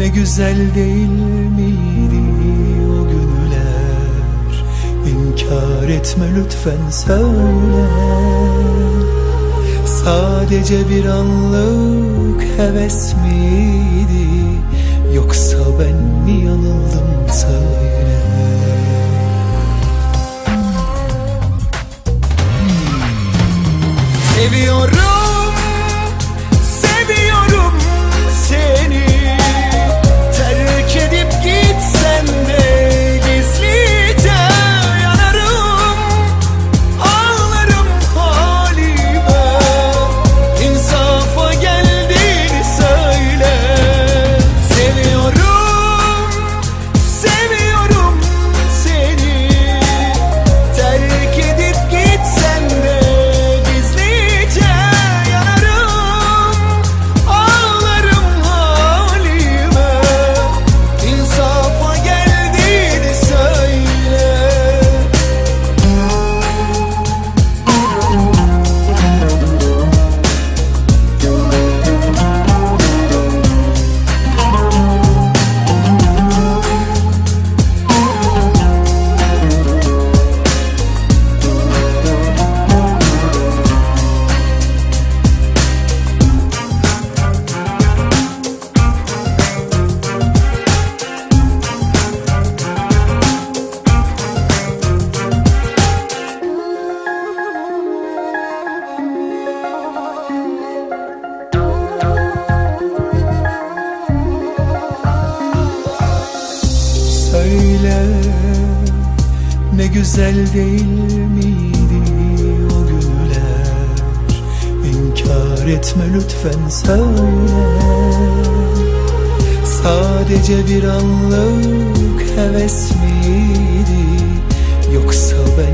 Ne güzel değil miydi o günler? İnkar etme lütfen, söyle. Sadece bir anlık heves miydi, yoksa ben mi yanıldım, söyle. Seviyorum, seviyorum seni. Terk edip gitsen de gizlice yanarım, ağlarım halime. İnsafa geldiğini söyle. Seviyorum, seviyorum seni. Terk edip gitsen de gizlice yanarım, ağlarım halime. İnsafa geldiğini söyle. Söyle, ne güzel değil miydi o günler? İnkar etme lütfen, söyle. Sadece bir anlık heves miydi, yoksa ben